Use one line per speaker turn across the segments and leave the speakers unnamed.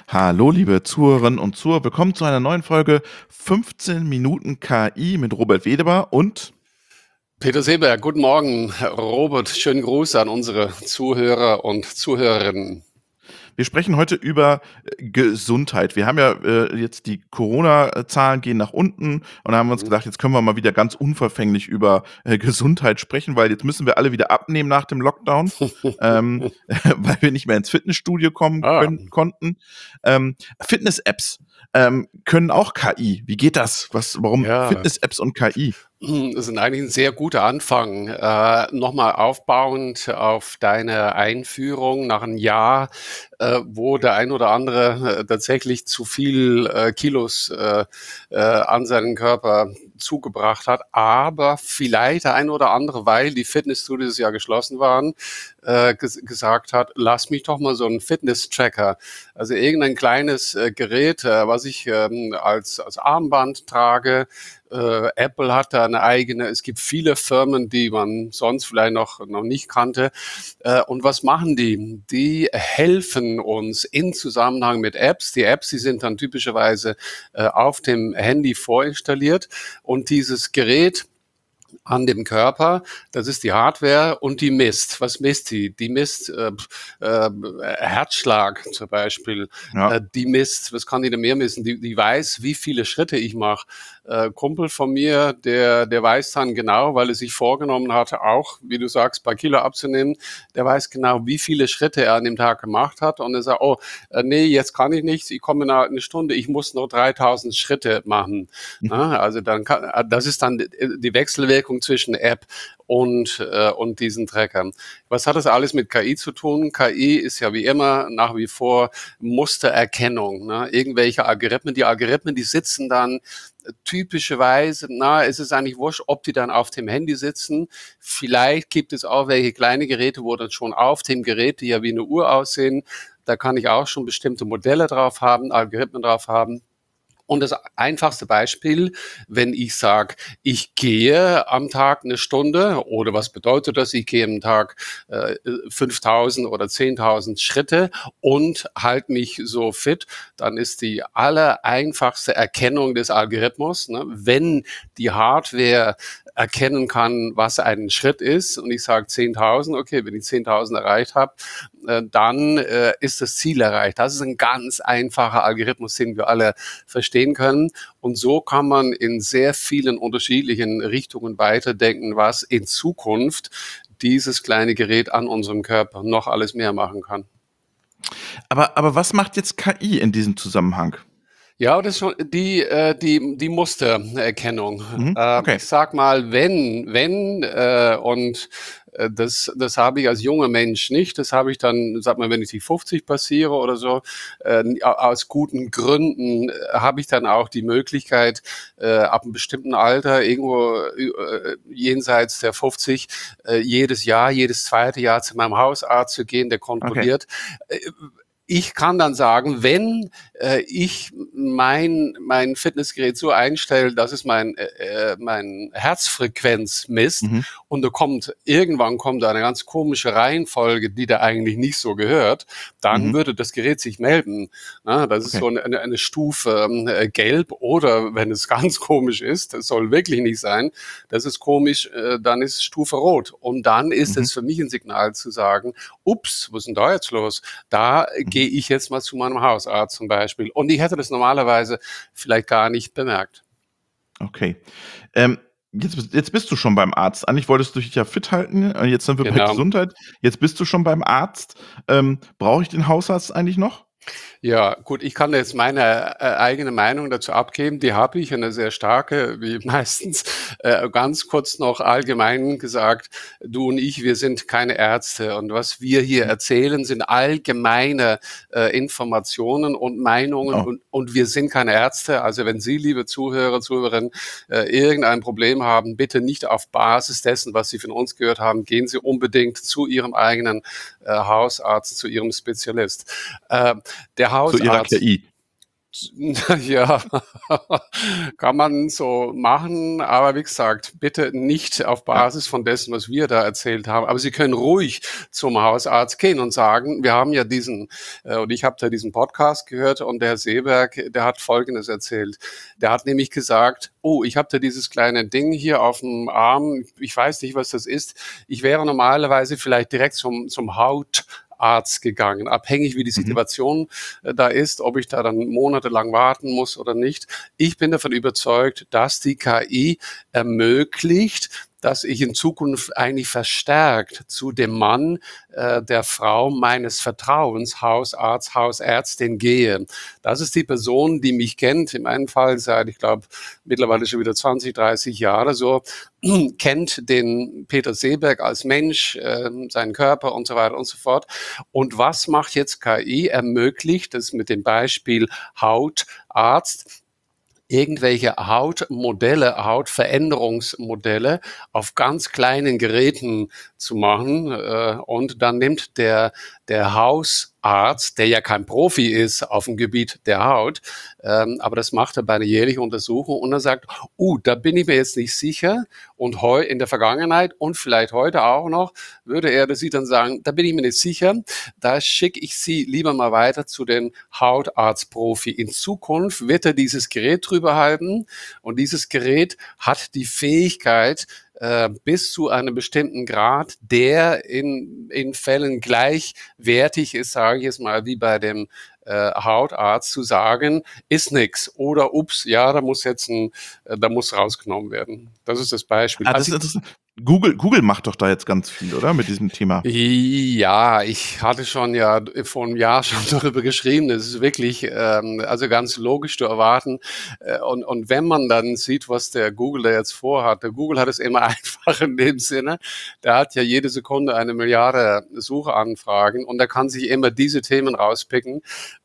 Hallo, liebe Zuhörerinnen und Zuhörer, willkommen zu einer neuen Folge 15 Minuten KI mit Robert Wedebar und
Peter Seeberg, guten Morgen, Herr Robert. Schönen Gruß an unsere Zuhörer und Zuhörerinnen.
wir sprechen heute über Gesundheit. Wir haben ja jetzt die Corona-Zahlen gehen nach unten und da haben wir uns
Mhm.
gedacht, jetzt können wir mal wieder ganz unverfänglich über Gesundheit sprechen, weil jetzt müssen wir alle wieder abnehmen nach dem Lockdown, weil wir nicht mehr ins Fitnessstudio kommen
Ah,
konnten. Fitness-Apps können auch KI. Wie geht das? Warum
ja,
Fitness-Apps und KI?
das ist eigentlich ein sehr guter Anfang. Nochmal aufbauend auf deine Einführung nach einem Jahr, wo der ein oder andere tatsächlich zu viel Kilos an seinen Körper zugebracht hat, aber vielleicht der ein oder andere, weil die Fitnessstudios ja geschlossen waren, gesagt hat, lass mich doch mal so einen Fitness-Tracker, also irgendein kleines Gerät, was ich als Armband trage. Apple hat da eine eigene, es gibt viele Firmen, die man sonst vielleicht noch nicht kannte. Und was machen die? Die helfen uns in Zusammenhang mit Apps. Die Apps, die sind dann typischerweise auf dem Handy vorinstalliert und dieses Gerät an dem Körper, das ist die Hardware und die misst. Was misst die? Die misst Herzschlag zum Beispiel.
Ja.
Die misst, was kann die denn mehr messen? Die weiß, wie viele Schritte ich mache. Kumpel von mir, der weiß dann genau, weil er sich vorgenommen hatte, auch, wie du sagst, ein paar Kilo abzunehmen, der weiß genau, wie viele Schritte er an dem Tag gemacht hat. Und er sagt, oh, nee, jetzt kann ich nicht, ich komme in einer Stunde, ich muss noch 3000 Schritte machen. Also das ist dann die Wechselwirkung zwischen App und diesen Trackern. Was hat das alles mit KI zu tun? KI ist ja wie immer nach wie vor Mustererkennung. Ne? Irgendwelche Algorithmen, die sitzen dann typischerweise, es ist eigentlich wurscht, ob die dann auf dem Handy sitzen. Vielleicht gibt es auch welche kleine Geräte, wo dann schon auf dem Gerät, die ja wie eine Uhr aussehen, da kann ich auch schon bestimmte Modelle drauf haben, Algorithmen drauf haben. Und das einfachste Beispiel, wenn ich sage, ich gehe am Tag eine Stunde oder was bedeutet das? Ich gehe am Tag 5.000 oder 10.000 Schritte und halte mich so fit, dann ist die allereinfachste Erkennung des Algorithmus, ne, wenn die Hardware erkennen kann, was ein Schritt ist und ich sage 10.000, okay, wenn ich 10.000 erreicht habe, dann ist das Ziel erreicht. Das ist ein ganz einfacher Algorithmus, den wir alle verstehen können. Und so kann man in sehr vielen unterschiedlichen Richtungen weiterdenken, was in Zukunft dieses kleine Gerät an unserem Körper noch alles mehr machen kann.
Aber was macht jetzt KI in diesem Zusammenhang?
Ja, das ist schon die Mustererkennung.
Okay.
Ich sag mal, das habe ich als junger Mensch nicht. Das habe ich dann, sag mal, wenn ich die 50 passiere oder so, aus guten Gründen habe ich dann auch die Möglichkeit, ab einem bestimmten Alter, irgendwo jenseits der 50, jedes zweite Jahr zu meinem Hausarzt zu gehen, der
Okay.
kontrolliert. Äh, Ich kann dann sagen, wenn ich mein Fitnessgerät so einstelle, dass es mein Herzfrequenz misst
Mhm.
und irgendwann kommt eine ganz komische Reihenfolge, die da eigentlich nicht so gehört, dann
Mhm.
würde das Gerät sich melden. Das ist
Okay.
so eine Stufe gelb oder wenn es ganz komisch ist, das soll wirklich nicht sein, das ist komisch, dann ist Stufe rot. Und dann ist
Mhm.
es für mich ein Signal zu sagen, ups, was ist denn da jetzt los? Da
Mhm.
gehe ich jetzt mal zu meinem Hausarzt zum Beispiel. Und ich hätte das normalerweise vielleicht gar nicht bemerkt.
Okay. Ähm, jetzt bist du schon beim Arzt. Eigentlich wolltest du dich ja fit halten, jetzt sind wir bei
Genau.
Gesundheit. Jetzt bist du schon beim Arzt. Brauche ich den Hausarzt eigentlich noch?
Ja, gut, ich kann jetzt meine eigene Meinung dazu abgeben. Die habe ich, eine sehr starke, wie meistens. Ganz kurz noch allgemein gesagt, du und ich, wir sind keine Ärzte. Und was wir hier
Mhm.
erzählen, sind allgemeine Informationen und Meinungen.
Oh,
Und wir sind keine Ärzte. Also wenn Sie, liebe Zuhörer, Zuhörerinnen, irgendein Problem haben, bitte nicht auf Basis dessen, was Sie von uns gehört haben, gehen Sie unbedingt zu Ihrem eigenen Hausarzt, zu Ihrem Spezialist. Äh, der
zu ihrer
Hausarzt,
KI.
Ja, kann man so machen, aber wie gesagt, bitte nicht auf
Ja.
Basis von dessen, was wir da erzählt haben. Aber Sie können ruhig zum Hausarzt gehen und sagen, wir haben ja und ich habe da diesen Podcast gehört und der Herr Seeberg, der hat Folgendes erzählt. Der hat nämlich gesagt, oh, ich habe da dieses kleine Ding hier auf dem Arm, ich weiß nicht, was das ist. Ich wäre normalerweise vielleicht direkt zum Hautarzt gegangen, abhängig wie die
Mhm.
Situation da ist, ob ich da dann monatelang warten muss oder nicht. Ich bin davon überzeugt, dass die KI ermöglicht, dass ich in Zukunft eigentlich verstärkt zu dem Mann, der Frau meines Vertrauens, Hausarzt, Hausärztin gehe. Das ist die Person, die mich kennt, in meinem Fall seit, ich glaube, mittlerweile schon wieder 20, 30 Jahre so, kennt den Peter Seeberg als Mensch, seinen Körper und so weiter und so fort. Und was macht jetzt KI? Ermöglicht es mit dem Beispiel Hautarzt, irgendwelche Hautmodelle, Hautveränderungsmodelle auf ganz kleinen Geräten zu machen. Und dann nimmt der Hausarzt, der ja kein Profi ist auf dem Gebiet der Haut, aber das macht er bei einer jährlichen Untersuchung und er sagt, da bin ich mir jetzt nicht sicher. Und in der Vergangenheit und vielleicht heute auch noch, würde er das dann sagen, da bin ich mir nicht sicher, da schicke ich Sie lieber mal weiter zu den Hautarztprofi. In Zukunft wird er dieses Gerät drüber halten und dieses Gerät hat die Fähigkeit, bis zu einem bestimmten Grad, der in Fällen gleichwertig ist, sage ich jetzt mal, wie bei dem Hautarzt, zu sagen, ist nix oder ups, ja, da muss rausgenommen werden. Das ist das Beispiel.
Ah, das ist interessant. Google macht doch da jetzt ganz viel, oder? Mit diesem Thema.
Ja, ich hatte schon ja vor einem Jahr schon darüber geschrieben. Das ist wirklich, also ganz logisch zu erwarten. Und wenn man dann sieht, was der Google da jetzt vorhat, der Google hat es immer einfach in dem Sinne, der hat ja jede Sekunde 1 Milliarde Suchanfragen und der kann sich immer diese Themen rauspicken,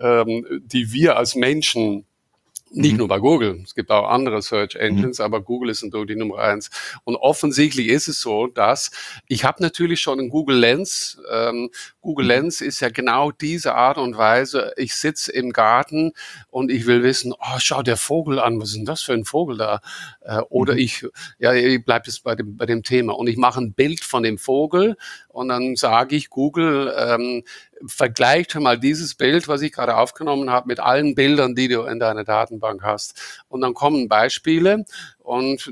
die wir als Menschen nicht
Mhm.
nur bei Google, es gibt auch andere Search
Mhm.
Engines, aber Google ist natürlich die Nummer eins. Und offensichtlich ist es so, dass ich habe natürlich schon einen Google Lens. Google
Mhm.
Lens ist ja genau diese Art und Weise. Ich sitze im Garten und ich will wissen, schau der Vogel an, was ist denn das für ein Vogel da? Oder
Mhm.
ich bleibe jetzt bei dem Thema und ich mache ein Bild von dem Vogel und dann sage ich Google, vergleicht mal dieses Bild, was ich gerade aufgenommen habe, mit allen Bildern, die du in deiner Datenbank hast. Und dann kommen Beispiele und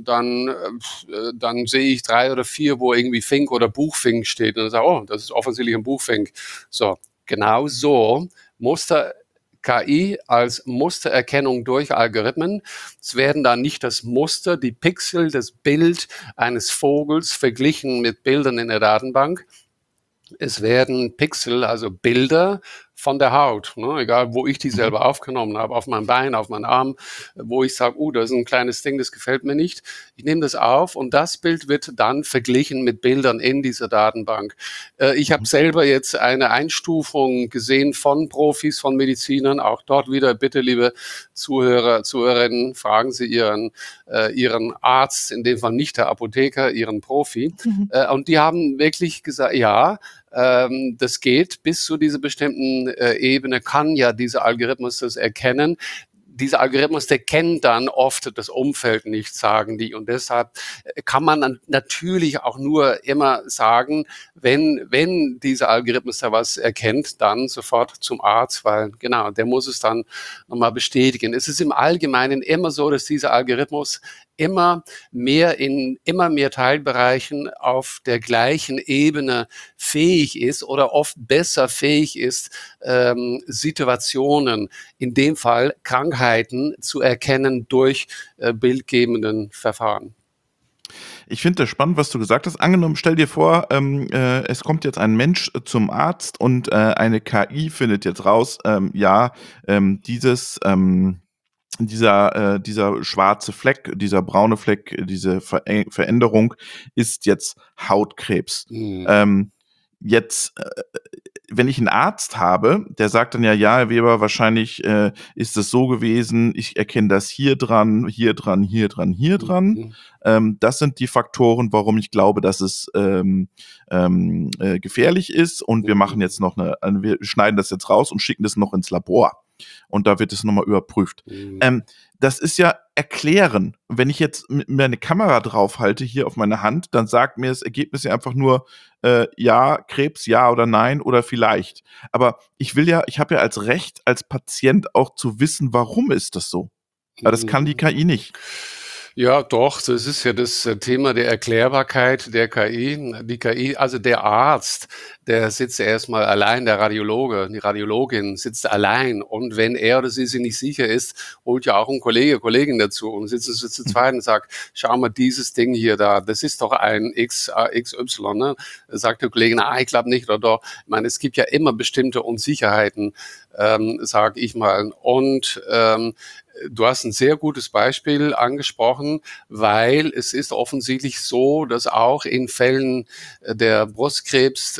dann sehe ich 3 oder 4, wo irgendwie Fink oder Buchfink steht. Und dann sage ich, das ist offensichtlich ein Buchfink. So, genau so Muster KI als Mustererkennung durch Algorithmen. Es werden dann nicht das Muster, die Pixel, das Bild eines Vogels verglichen mit Bildern in der Datenbank, es werden Pixel, also Bilder von der Haut, ne, egal wo ich die
Mhm.
selber aufgenommen habe, auf meinem Bein, auf meinem Arm, wo ich sage, da ist ein kleines Ding, das gefällt mir nicht. Ich nehme das auf und das Bild wird dann verglichen mit Bildern in dieser Datenbank. Ich habe
Mhm.
selber jetzt eine Einstufung gesehen von Profis, von Medizinern. Auch dort wieder bitte, liebe Zuhörer, Zuhörerinnen, fragen Sie Ihren Arzt, in dem Fall nicht der Apotheker, Ihren Profi.
Mhm.
Und die haben wirklich gesagt, ja, das geht bis zu dieser bestimmten Ebene, kann ja dieser Algorithmus das erkennen. Dieser Algorithmus, der kennt dann oft das Umfeld nicht, sagen die. Und deshalb kann man dann natürlich auch nur immer sagen, wenn dieser Algorithmus da was erkennt, dann sofort zum Arzt, weil genau, der muss es dann nochmal bestätigen. Es ist im Allgemeinen immer so, dass dieser Algorithmus in immer mehr Teilbereichen auf der gleichen Ebene fähig ist oder oft besser fähig ist, Situationen, in dem Fall Krankheiten, zu erkennen durch bildgebenden Verfahren.
Ich finde das spannend, was du gesagt hast. Angenommen, stell dir vor, es kommt jetzt ein Mensch zum Arzt und eine KI findet jetzt raus, ja, dieser schwarze Fleck, dieser braune Fleck, diese Veränderung ist jetzt Hautkrebs.
Mhm.
Ähm, jetzt, wenn ich einen Arzt habe, der sagt dann ja: „Ja, Herr Weber, wahrscheinlich, ist es so gewesen, ich erkenne das hier dran, hier dran, hier dran, hier dran.
Mhm.
Das sind die Faktoren, warum ich glaube, dass es, gefährlich ist und wir machen
Mhm.
jetzt noch wir schneiden das jetzt raus und schicken das noch ins Labor.“ und da wird es nochmal überprüft.
Mhm.
Das ist ja erklären. Wenn ich jetzt mir eine Kamera draufhalte hier auf meine Hand, dann sagt mir das Ergebnis ja einfach nur, ja, Krebs, ja oder nein oder vielleicht. Aber ich habe ja als Recht als Patient auch zu wissen, warum ist das so? Aber das kann die
Mhm.
KI nicht.
Ja, doch, das ist ja das Thema der Erklärbarkeit der KI. Die KI, also der Arzt, der sitzt ja erst mal allein, der Radiologe, die Radiologin sitzt allein. Und wenn er oder sie sich nicht sicher ist, holt ja auch ein Kollege, Kollegin dazu und sitzen sie zu zweit und sagt, schau mal, dieses Ding hier da, das ist doch ein XY, ne? Da sagt der Kollege, na, ich glaube nicht, oder doch. Ich meine, es gibt ja immer bestimmte Unsicherheiten, sage ich mal. Und du hast ein sehr gutes Beispiel angesprochen, weil es ist offensichtlich so, dass auch in Fällen der Brustkrebs,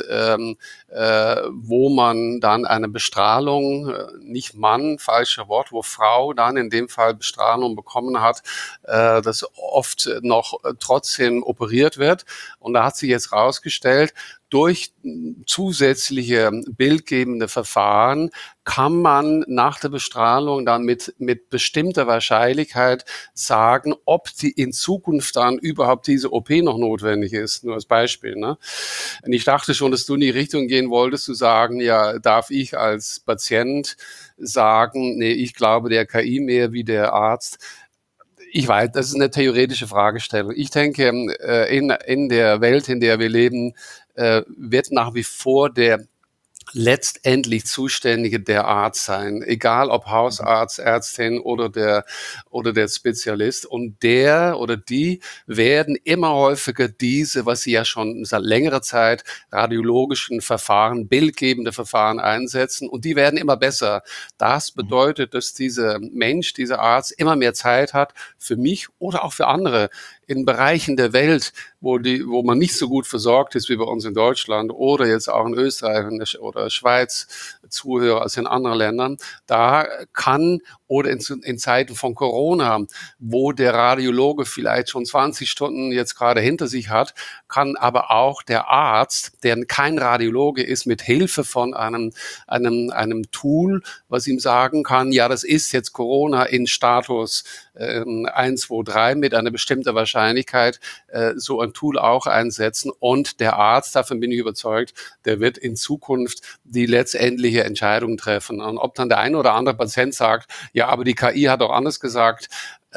wo man dann eine Bestrahlung, nicht Mann, falscher Wort, wo Frau dann in dem Fall Bestrahlung bekommen hat, das oft noch trotzdem operiert wird. Und da hat sich jetzt rausgestellt, durch zusätzliche bildgebende Verfahren kann man nach der Bestrahlung dann mit bestimmter Wahrscheinlichkeit sagen, ob die in Zukunft dann überhaupt diese OP noch notwendig ist. Nur als Beispiel. Ne? Und ich dachte schon, dass du in die Richtung gehen wolltest, zu sagen, ja, darf ich als Patient sagen, nee, ich glaube der KI mehr wie der Arzt. Ich weiß, das ist eine theoretische Fragestellung. Ich denke, in der Welt, in der wir leben, wird nach wie vor der letztendlich Zuständige der Arzt sein, egal ob Hausarzt, Ärztin oder der Spezialist. Und der oder die werden immer häufiger diese, was sie ja schon seit längerer Zeit radiologischen Verfahren, bildgebende Verfahren einsetzen. Und die werden immer besser. Das bedeutet, dass dieser Mensch, dieser Arzt immer mehr Zeit hat für mich oder auch für andere in Bereichen der Welt, wo man nicht so gut versorgt ist wie bei uns in Deutschland oder jetzt auch in Österreich oder Schweiz, Zuhörer als in anderen Ländern, da kann oder in Zeiten von Corona, wo der Radiologe vielleicht schon 20 Stunden jetzt gerade hinter sich hat, kann aber auch der Arzt, der kein Radiologe ist, mit Hilfe von einem Tool, was ihm sagen kann, ja, das ist jetzt Corona in Status 1, 2, 3 mit einer bestimmten Wahrscheinlichkeit, so ein Tool auch einsetzen. Und der Arzt, davon bin ich überzeugt, der wird in Zukunft die letztendliche Entscheidung treffen. Und ob dann der eine oder andere Patient sagt, ja, aber die KI hat auch anders gesagt,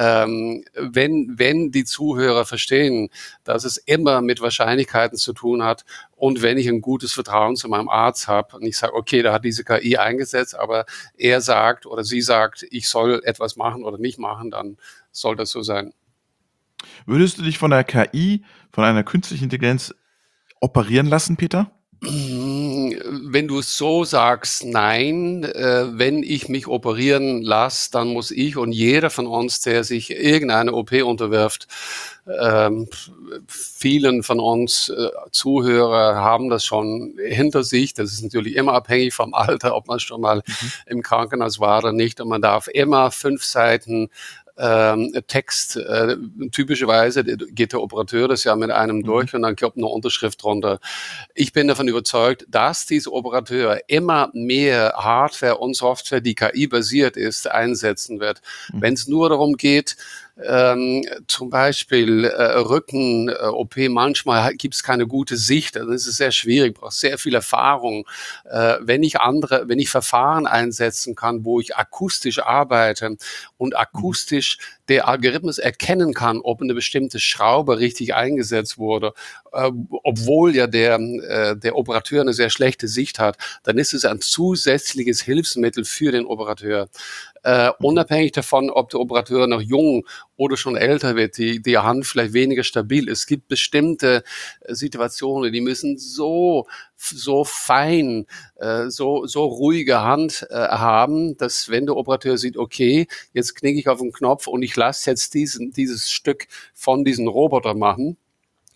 wenn die Zuhörer verstehen, dass es immer mit Wahrscheinlichkeiten zu tun hat und wenn ich ein gutes Vertrauen zu meinem Arzt habe und ich sage, okay, da hat diese KI eingesetzt, aber er sagt oder sie sagt, ich soll etwas machen oder nicht machen, dann soll das so sein.
Würdest du dich von der KI, von einer künstlichen Intelligenz operieren lassen, Peter?
Wenn du es so sagst, nein. Wenn ich mich operieren lasse, dann muss ich und jeder von uns, der sich irgendeine OP unterwirft, ähm, vielen von uns Zuhörer haben das schon hinter sich. Das ist natürlich immer abhängig vom Alter, ob man schon mal
Mhm.
im Krankenhaus war oder nicht. Und man darf immer 5 Seiten Text, typischerweise geht der Operateur das ja mit einem
Mhm.
durch und dann kommt eine Unterschrift drunter. Ich bin davon überzeugt, dass diese Operateur immer mehr Hardware und Software, die KI-basiert ist, einsetzen wird. Wenn
Mhm.
es nur darum geht, zum Beispiel Rücken-OP, manchmal gibt es keine gute Sicht, also das ist sehr schwierig, braucht sehr viel Erfahrung. Wenn ich Verfahren einsetzen kann, wo ich akustisch arbeite und
Mhm.
akustisch der Algorithmus erkennen kann, ob eine bestimmte Schraube richtig eingesetzt wurde, obwohl ja der Operateur eine sehr schlechte Sicht hat, dann ist es ein zusätzliches Hilfsmittel für den Operateur.
Mhm.
Unabhängig davon, ob der Operateur noch jung oder schon älter wird, die Hand vielleicht weniger stabil ist. Es gibt bestimmte Situationen, die müssen so fein, so ruhige Hand haben, dass wenn der Operateur sieht, okay, jetzt knicke ich auf den Knopf und ich lasse jetzt dieses Stück von diesem Roboter machen,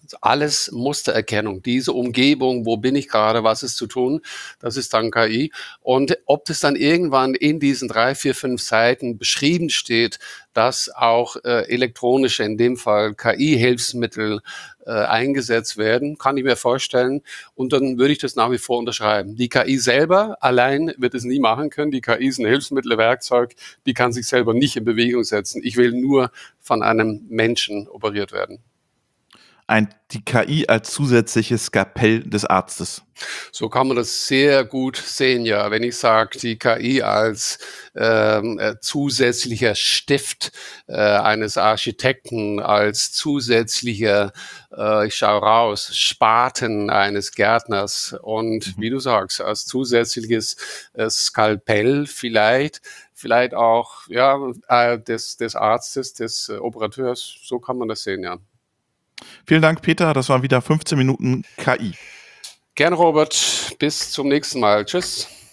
Alles Mustererkennung, diese Umgebung, wo bin ich gerade, was ist zu tun, das ist dann KI. Und ob das dann irgendwann in diesen 3, 4, 5 Seiten beschrieben steht, dass auch elektronische, in dem Fall KI-Hilfsmittel eingesetzt werden, kann ich mir vorstellen. Und dann würde ich das nach wie vor unterschreiben. Die KI selber allein wird es nie machen können. Die KI ist ein Hilfsmittel, ein Werkzeug, die kann sich selber nicht in Bewegung setzen. Ich will nur von einem Menschen operiert werden.
Die KI als zusätzliches Skalpell des Arztes.
So kann man das sehr gut sehen, ja. Wenn ich sage, die KI als zusätzlicher Stift eines Architekten, als zusätzlicher, ich schaue raus, Spaten eines Gärtners und
Mhm.
wie du sagst, als zusätzliches Skalpell vielleicht auch ja, des Arztes, des Operateurs. So kann man das sehen, ja.
Vielen Dank, Peter. Das waren wieder 15 Minuten KI.
Gern, Robert. Bis zum nächsten Mal. Tschüss.